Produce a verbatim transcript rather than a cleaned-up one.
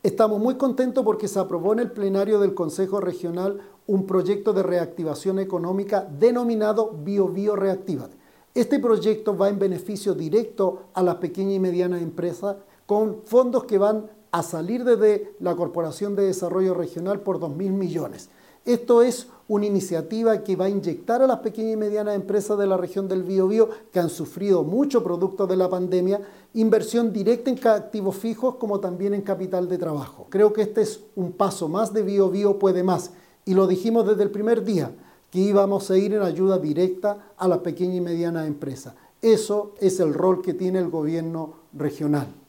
Estamos muy contentos porque se aprobó en el plenario del Consejo Regional un proyecto de reactivación económica denominado BioBio Reactívate. Este proyecto va en beneficio directo a las pequeñas y medianas empresas con fondos que van a salir desde la Corporación de Desarrollo Regional por dos mil millones. Esto es una iniciativa que va a inyectar a las pequeñas y medianas empresas de la región del Biobío, que han sufrido mucho producto de la pandemia, inversión directa en activos fijos como también en capital de trabajo. Creo que este es un paso más de Biobío Puede Más, y lo dijimos desde el primer día, que íbamos a ir en ayuda directa a las pequeñas y medianas empresas. Eso es el rol que tiene el gobierno regional.